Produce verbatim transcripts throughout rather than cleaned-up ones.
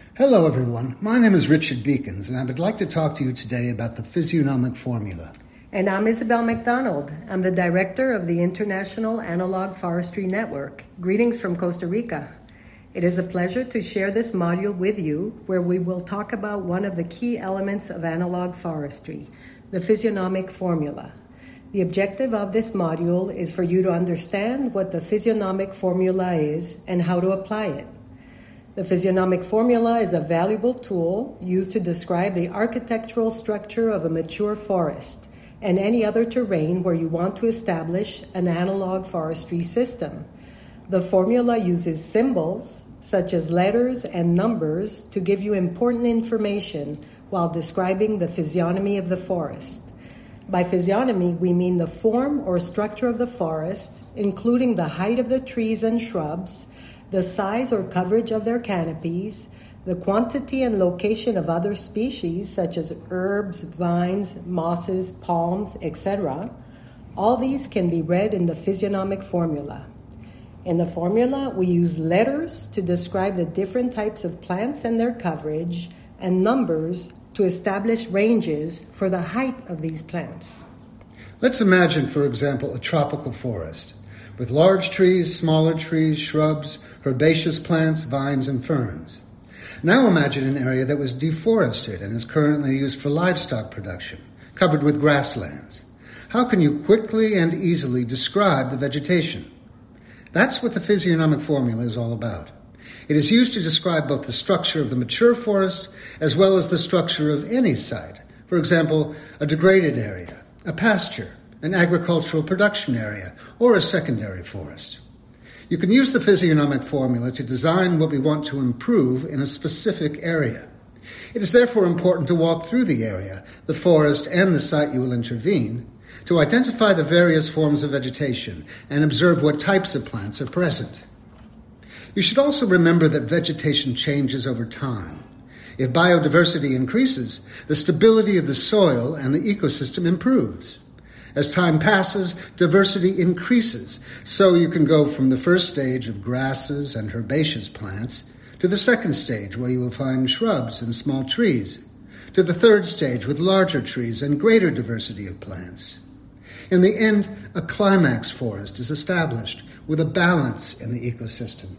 Hello everyone, my name is Richard Beekins and I would like to talk to you today about the physiognomic formula. And I'm Isabel McDonald. I'm the director of the International Analog Forestry Network. Greetings from Costa Rica. It is a pleasure to share this module with you where we will talk about one of the key elements of analog forestry, the physiognomic formula. The objective of this module is for you to understand what the physiognomic formula is and how to apply it. The physiognomic formula is a valuable tool used to describe the architectural structure of a mature forest and any other terrain where you want to establish an analog forestry system. The formula uses symbols, such as letters and numbers, to give you important information while describing the physiognomy of the forest. By physiognomy, we mean the form or structure of the forest, including the height of the trees and shrubs, the size or coverage of their canopies, the quantity and location of other species such as herbs, vines, mosses, palms, et cetera. All these can be read in the physiognomic formula. In the formula, we use letters to describe the different types of plants and their coverage, and numbers to establish ranges for the height of these plants. Let's imagine, for example, a tropical forest with large trees, smaller trees, shrubs, herbaceous plants, vines, and ferns. Now imagine an area that was deforested and is currently used for livestock production, covered with grasslands. How can you quickly and easily describe the vegetation? That's what the physiognomic formula is all about. It is used to describe both the structure of the mature forest as well as the structure of any site. For example, a degraded area, a pasture, an agricultural production area, or a secondary forest. You can use the physiognomic formula to design what we want to improve in a specific area. It is therefore important to walk through the area, the forest, and the site you will intervene, to identify the various forms of vegetation and observe what types of plants are present. You should also remember that vegetation changes over time. If biodiversity increases, the stability of the soil and the ecosystem improves. As time passes, diversity increases, so you can go from the first stage of grasses and herbaceous plants to the second stage where you will find shrubs and small trees, to the third stage with larger trees and greater diversity of plants. In the end, a climax forest is established with a balance in the ecosystem.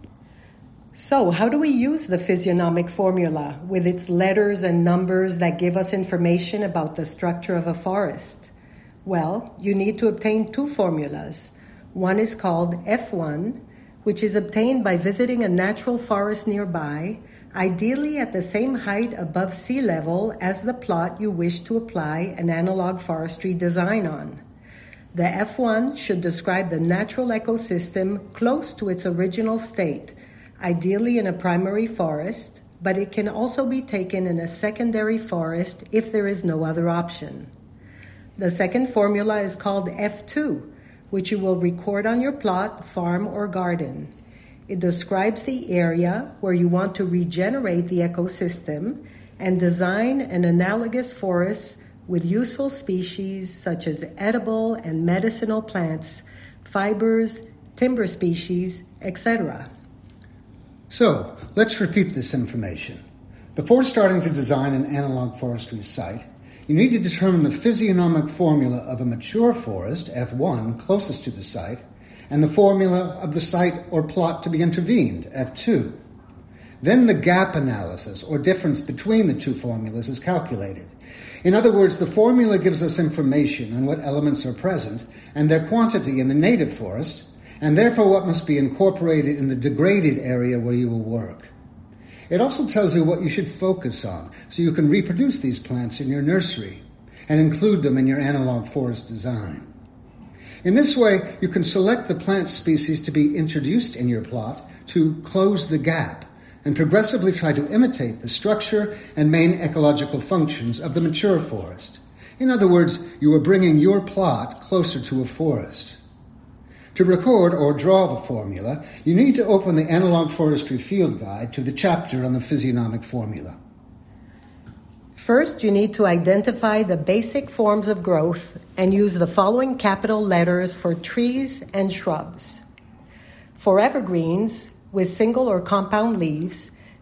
So, how do we use the physiognomic formula with its letters and numbers that give us information about the structure of a forest? Well, you need to obtain two formulas. One is called F one, which is obtained by visiting a natural forest nearby, ideally at the same height above sea level as the plot you wish to apply an analog forestry design on. The F one should describe the natural ecosystem close to its original state, ideally in a primary forest, but it can also be taken in a secondary forest if there is no other option. The second formula is called F two, which you will record on your plot, farm, or garden. It describes the area where you want to regenerate the ecosystem and design an analogous forest with useful species such as edible and medicinal plants, fibers, timber species, et cetera. So, let's repeat this information. Before starting to design an analog forestry site, you need to determine the physiognomic formula of a mature forest, F one, closest to the site, and the formula of the site or plot to be intervened, F two. Then the gap analysis, or difference between the two formulas, is calculated. In other words, the formula gives us information on what elements are present and their quantity in the native forest, and therefore what must be incorporated in the degraded area where you will work. It also tells you what you should focus on so you can reproduce these plants in your nursery and include them in your analog forest design. In this way, you can select the plant species to be introduced in your plot to close the gap and progressively try to imitate the structure and main ecological functions of the mature forest. In other words, you are bringing your plot closer to a forest. To record or draw the formula, you need to open the Analog Forestry Field Guide to the chapter on the physiognomic formula. First, you need to identify the basic forms of growth and use the following capital letters for trees and shrubs. For evergreens with single or compound leaves,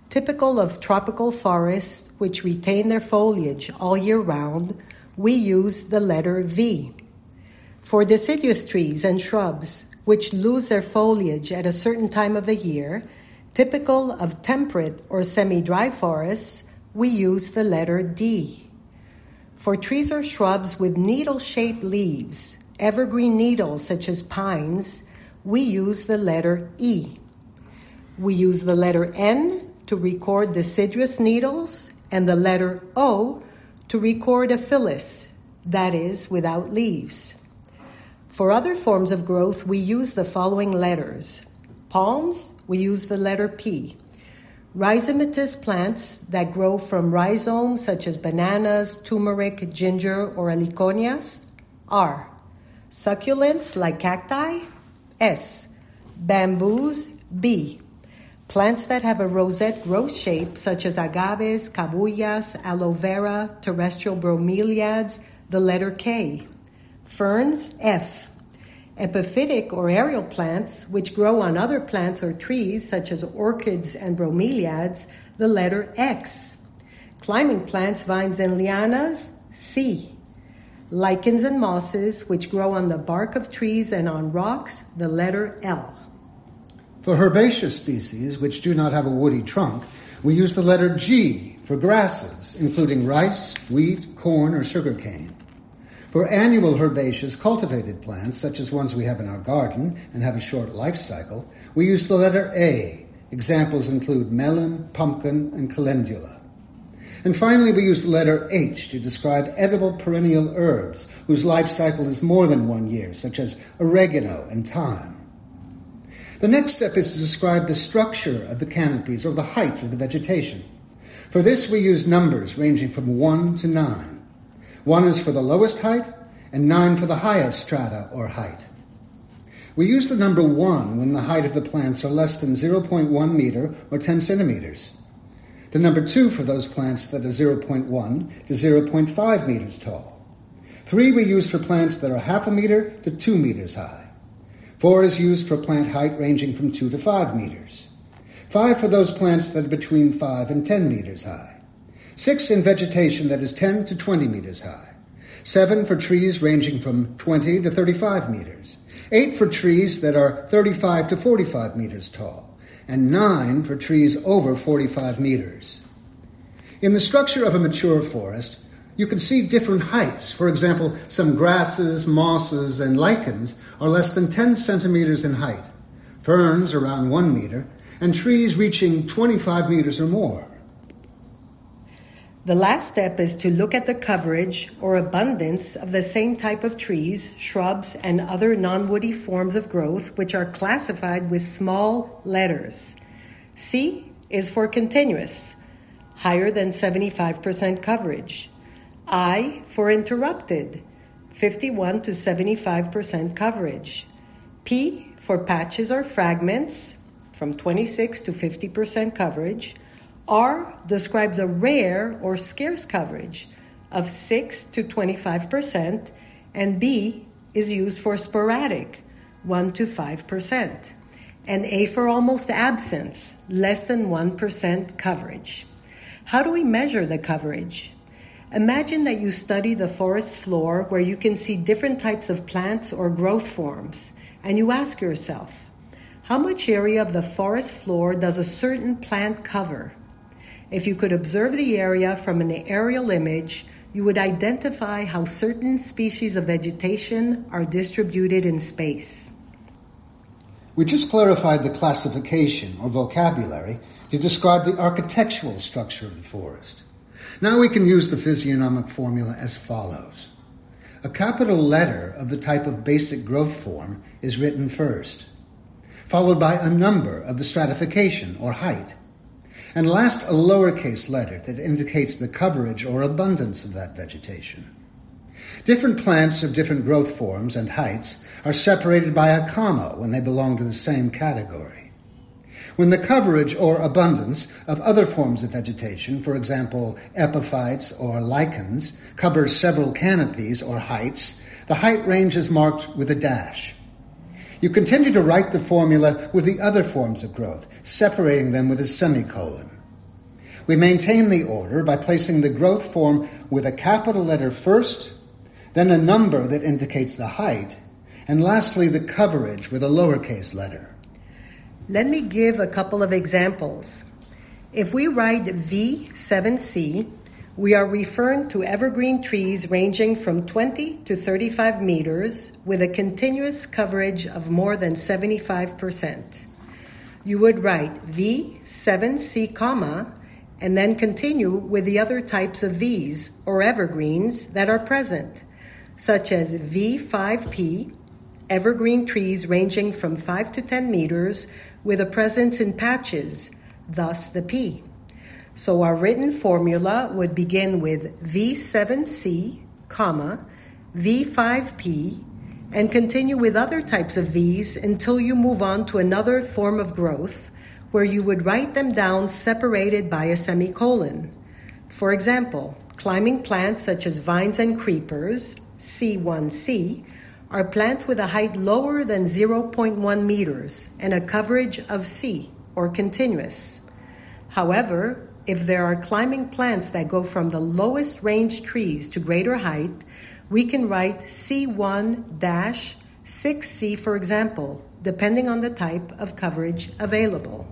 Typical of tropical forests, which retain their foliage all year round, we use the letter V. For deciduous trees and shrubs, which lose their foliage at a certain time of the year, typical of temperate or semi-dry forests, we use the letter D. For trees or shrubs with needle-shaped leaves, evergreen needles such as pines, we use the letter E. We use the letter N to record deciduous needles and the letter O to record a phyllis, that is, without leaves. For other forms of growth, we use the following letters. Palms, we use the letter P. Rhizomatous plants that grow from rhizomes such as bananas, turmeric, ginger, or heliconias, R. Succulents like cacti, S. Bamboos, B. Plants that have a rosette growth shape such as agaves, cabullas, aloe vera, terrestrial bromeliads, the letter K. Ferns, F. Epiphytic or aerial plants, which grow on other plants or trees, such as orchids and bromeliads, the letter X. Climbing plants, vines, and lianas, C. Lichens and mosses, which grow on the bark of trees and on rocks, the letter L. For herbaceous species, which do not have a woody trunk, we use the letter G for grasses, including rice, wheat, corn, or sugarcane. For annual herbaceous cultivated plants, such as ones we have in our garden and have a short life cycle, we use the letter A. Examples include melon, pumpkin, and calendula. And finally, we use the letter H to describe edible perennial herbs whose life cycle is more than one year, such as oregano and thyme. The next step is to describe the structure of the canopies or the height of the vegetation. For this, we use numbers ranging from one to nine. One is for the lowest height, and nine for the highest strata or height. We use the number one when the height of the plants are less than zero point one meter or ten centimeters. The number two for those plants that are zero point one to zero point five meters tall. Three we use for plants that are half a meter to two meters high. Four is used for plant height ranging from two to five meters. Five for those plants that are between five and ten meters high. Six in vegetation that is ten to twenty meters high. Seven for trees ranging from twenty to thirty-five meters. Eight for trees that are thirty-five to forty-five meters tall. And nine for trees over forty-five meters. In the structure of a mature forest, you can see different heights. For example, some grasses, mosses, and lichens are less than ten centimeters in height. Ferns around one meter, and trees reaching twenty-five meters or more. The last step is to look at the coverage or abundance of the same type of trees, shrubs, and other non-woody forms of growth, which are classified with small letters. C is for continuous, higher than seventy-five percent coverage. I for interrupted, fifty-one to seventy-five percent coverage. P for patches or fragments, from twenty-six to fifty percent coverage. R describes a rare or scarce coverage of six to twenty-five percent, and B is used for sporadic, one to five percent, and A for almost absence, less than one percent coverage. How do we measure the coverage? Imagine that you study the forest floor where you can see different types of plants or growth forms, and you ask yourself, how much area of the forest floor does a certain plant cover? If you could observe the area from an aerial image, you would identify how certain species of vegetation are distributed in space. We just clarified the classification or vocabulary to describe the architectural structure of the forest. Now we can use the physiognomic formula as follows. A capital letter of the type of basic growth form is written first, followed by a number of the stratification or height, and last a lowercase letter that indicates the coverage or abundance of that vegetation. Different plants of different growth forms and heights are separated by a comma when they belong to the same category. When the coverage or abundance of other forms of vegetation, for example, epiphytes or lichens, covers several canopies or heights, the height range is marked with a dash. You continue to write the formula with the other forms of growth, separating them with a semicolon. We maintain the order by placing the growth form with a capital letter first, then a number that indicates the height, and lastly the coverage with a lowercase letter. Let me give a couple of examples. If we write V seven C, we are referring to evergreen trees ranging from twenty to thirty-five meters with a continuous coverage of more than seventy-five percent. You would write V seven C, comma, and then continue with the other types of Vs or evergreens that are present, such as V five P, evergreen trees ranging from five to ten meters with a presence in patches, thus the P. So our written formula would begin with V seven C, comma, V five P, and continue with other types of Vs until you move on to another form of growth where you would write them down separated by a semicolon. For example, climbing plants such as vines and creepers, C one C, are plants with a height lower than zero point one meters and a coverage of C, or continuous. However, if there are climbing plants that go from the lowest range trees to greater height, we can write C one six C, for example, depending on the type of coverage available.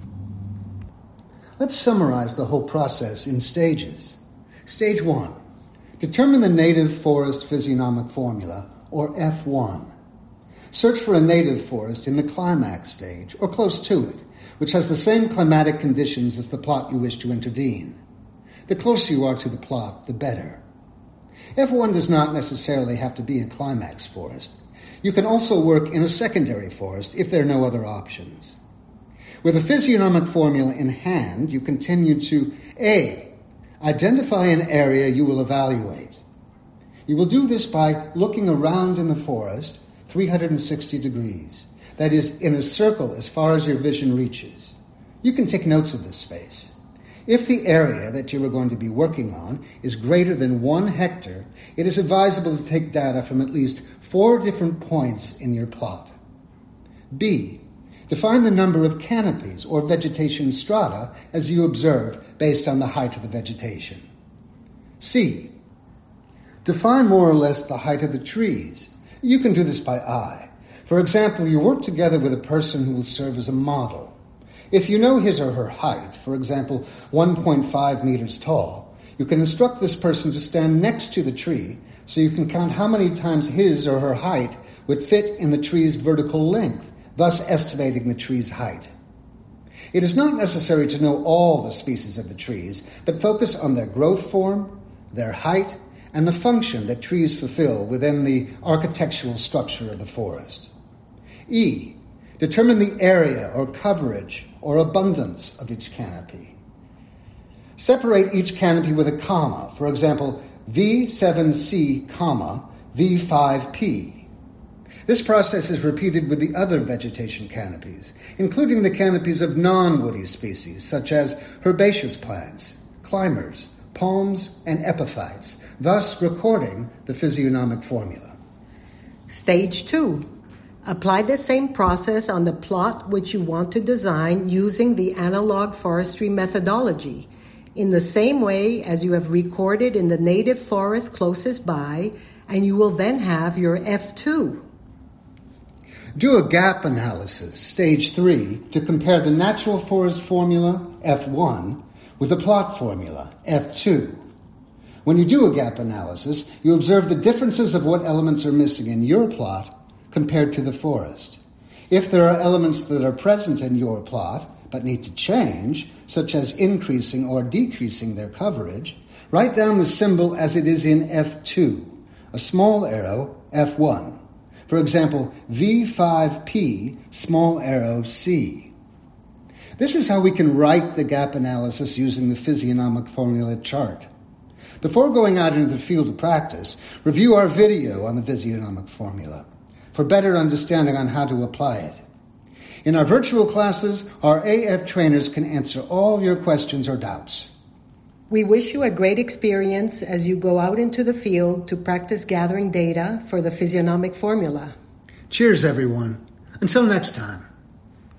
Let's summarize the whole process in stages. Stage one, determine the native forest physiognomic formula, or F one. Search for a native forest in the climax stage, or close to it, which has the same climatic conditions as the plot you wish to intervene. The closer you are to the plot, the better. F one does not necessarily have to be a climax forest. You can also work in a secondary forest if there are no other options. With a physiognomic formula in hand, you continue to A. Identify an area you will evaluate. You will do this by looking around in the forest three hundred sixty degrees. That is, in a circle as far as your vision reaches. You can take notes of this space. If the area that you are going to be working on is greater than one hectare, it is advisable to take data from at least four different points in your plot. B. Define the number of canopies or vegetation strata as you observe based on the height of the vegetation. C. Define more or less the height of the trees. You can do this by eye. For example, you work together with a person who will serve as a model. If you know his or her height, for example, one point five meters tall, you can instruct this person to stand next to the tree so you can count how many times his or her height would fit in the tree's vertical length, thus estimating the tree's height. It is not necessary to know all the species of the trees, but focus on their growth form, their height, and the function that trees fulfill within the architectural structure of the forest. E. Determine the area or coverage or abundance of each canopy. Separate each canopy with a comma, for example, V seven C, comma, V five P. This process is repeated with the other vegetation canopies, including the canopies of non-woody species such as herbaceous plants, climbers, palms, and epiphytes, thus recording the physiognomic formula. Stage two. Apply the same process on the plot which you want to design using the analog forestry methodology, in the same way as you have recorded in the native forest closest by, and you will then have your F two. Do a gap analysis, stage three, to compare the natural forest formula, F one, with the plot formula, F two. When you do a gap analysis, you observe the differences of what elements are missing in your plot compared to the forest. If there are elements that are present in your plot but need to change, such as increasing or decreasing their coverage, write down the symbol as it is in F two, a small arrow, F one. For example, V five P, small arrow, C. This is how we can write the gap analysis using the physiognomic formula chart. Before going out into the field of practice, review our video on the physiognomic formula for better understanding on how to apply it. In our virtual classes, our A F trainers can answer all your questions or doubts. We wish you a great experience as you go out into the field to practice gathering data for the physiognomic formula. Cheers, everyone. Until next time.